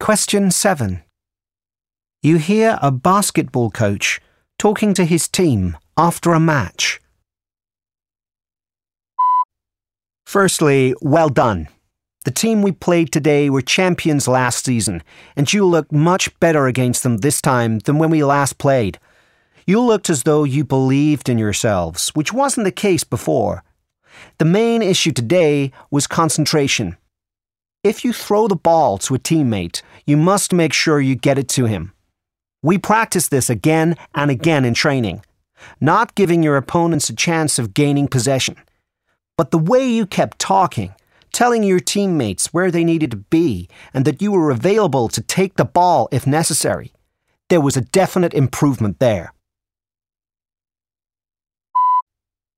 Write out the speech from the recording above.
Question 7. You hear a basketball coach talking to his team after a match. Firstly, well done. The team we played today were champions last season, and you looked much better against them this time than when we last played. You looked as though you believed in yourselves, which wasn't the case before. The main issue today was concentration. If you throw the ball to a teammate, you must make sure you get it to him. We practice this again and again in training, not giving your opponents a chance of gaining possession. But the way you kept talking, telling your teammates where they needed to be and that you were available to take the ball if necessary, there was a definite improvement there.